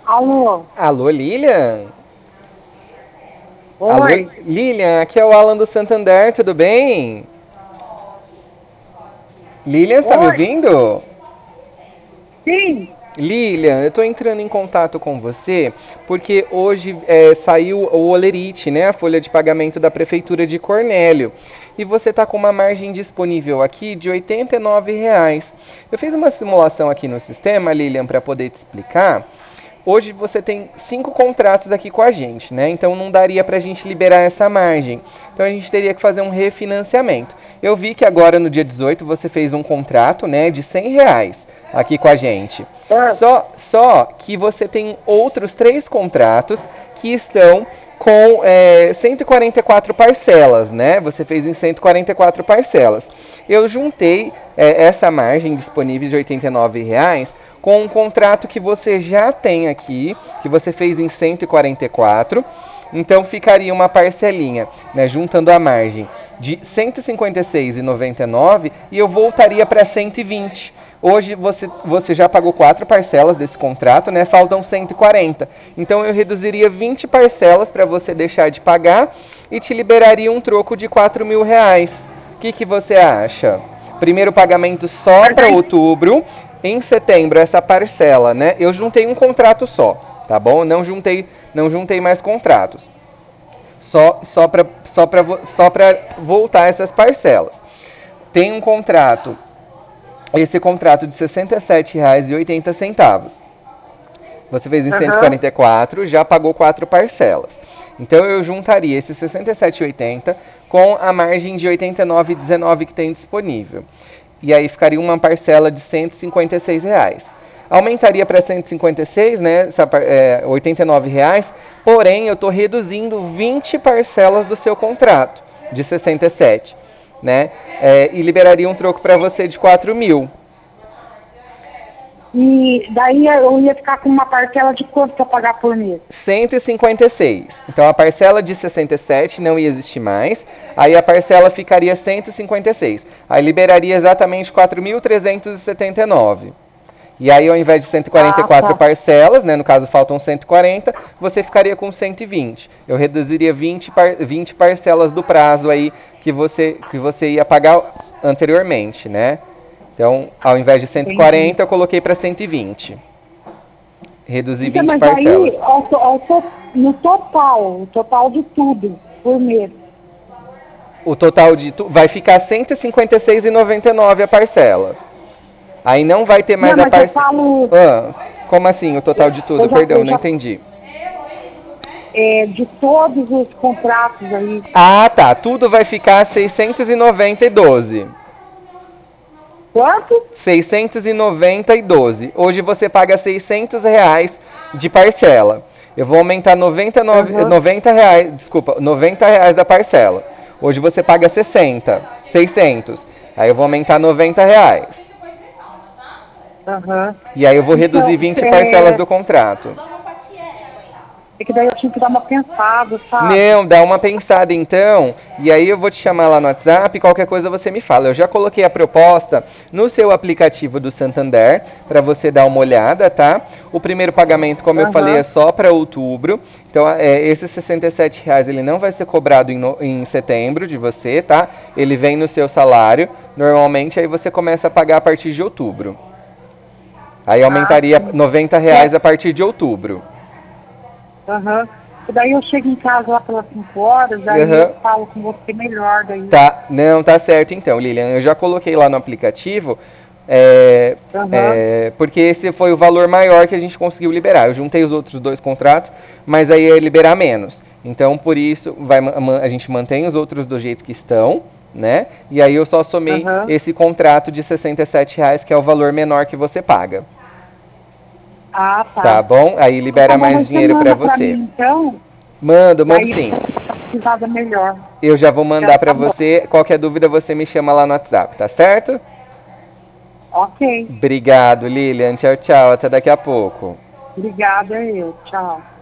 Alô? Alô, Lilian? Alô, Oi? Lilian, aqui é o Alan do Santander, tudo bem? Lilian, está me Oi? ouvindo? Sim? Lilian, eu estou entrando em contato com você porque hoje saiu o Olerite, né, a folha de pagamento da Prefeitura de Cornélio. E você está com uma margem disponível aqui de R$ 89. Eu fiz uma simulação aqui no sistema, Lilian, para poder te explicar. Hoje você tem 5 contratos aqui com a gente, né? Então não daria para a gente liberar essa margem. Então a gente teria que fazer um refinanciamento. Eu vi que agora no dia 18 você fez um contrato, né, de R$ 100 aqui com a gente. Ah, Só que você tem outros 3 contratos que estão com 144 parcelas, né? Você fez em 144 parcelas. Eu juntei essa margem disponível de R$ 89 com um contrato que você já tem aqui, que você fez em 144. Então ficaria uma parcelinha, né, juntando a margem de R$ 156,99 e eu voltaria para 120. Hoje você já pagou 4 parcelas desse contrato, né? Faltam 140. Então eu reduziria 20 parcelas para você deixar de pagar e te liberaria um troco de R$ 4.000. O que você acha? Primeiro pagamento só mas para aí, outubro. Em setembro, essa parcela, né? Eu juntei um contrato só, tá bom? Não juntei mais contratos. Só para voltar essas parcelas. Tem um contrato, esse contrato de R$ 67,80. Você fez em aham, 144, já pagou 4 parcelas. Então eu juntaria esse 67,80 com a margem de 89,19 que tem disponível. E aí ficaria uma parcela de R$ 156. Aumentaria para 156, né? R$ 89, porém eu estou reduzindo 20 parcelas do seu contrato de 67, né? E liberaria um troco para você de 4.000. e daí eu ia ficar com uma parcela de quanto para pagar por mês? 156. Então a parcela de 67 não ia existir mais. Aí a parcela ficaria 156. Aí liberaria exatamente 4.379. E aí, ao invés de Ah, 144 tá. parcelas, né, no caso faltam 140, você ficaria com 120. Eu reduziria 20 parcelas do prazo aí que você ia pagar anteriormente, né? Então, ao invés de Entendi. 140, eu coloquei para 120. Reduzi Então, 20 mas aí, parcelas. no total, o total de tudo, por mês. O total de vai ficar R$ 156,99 a parcela. Aí não vai ter mais Não, a mas eu parcela. falo, Ah, como assim o total de tudo? Perdão, eu não já entendi. de todos os contratos aí, Ah, tá. Tudo vai ficar 690,12. quanto? 690,12. Hoje você paga R$ 600 de parcela. Eu vou aumentar 99, Aham, 90 reais, desculpa, R$ 90 da parcela. Hoje você paga 60, 600. Aí eu vou aumentar R$ 90. aham. E aí eu vou reduzir Então, 20 parcelas do contrato. é que daí eu tinha que dar uma pensada, sabe? Não, dá uma pensada então, e aí eu vou te chamar lá no WhatsApp, qualquer coisa você me fala. Eu já coloquei a proposta no seu aplicativo do Santander para você dar uma olhada, tá? O primeiro pagamento, como eu falei, é Aham, só para outubro. Então, esses R$ 67 ele não vai ser cobrado em setembro de você, tá? Ele vem no seu salário. Normalmente aí você começa a pagar a partir de outubro. Aí ah, aumentaria sim. R$ 90 a partir de outubro. Aham. E daí eu chego em casa lá pelas 5 horas, aí eu Aham. falo com você melhor daí. Tá, não, tá certo então, Lilian. Eu já coloquei lá no aplicativo, é, Aham, porque esse foi o valor maior que a gente conseguiu liberar. Eu juntei os outros 2 contratos, mas aí ia liberar menos. Então, por isso, a gente mantém os outros do jeito que estão, né? E aí eu só somei aham. esse contrato de R$ 67, que é o valor menor que você paga. Ah, Tá tá. bom? Aí Então tá libera bom, mais mas você dinheiro pra manda pra você. mim então, Mando daí sim. a pesquisada melhor. Eu já vou Então mandar pra tá bom. você. Qualquer dúvida você me chama lá no WhatsApp, tá certo? Ok. Obrigado, Lilian. Tchau, tchau. Até daqui a pouco. Obrigada, eu. Tchau.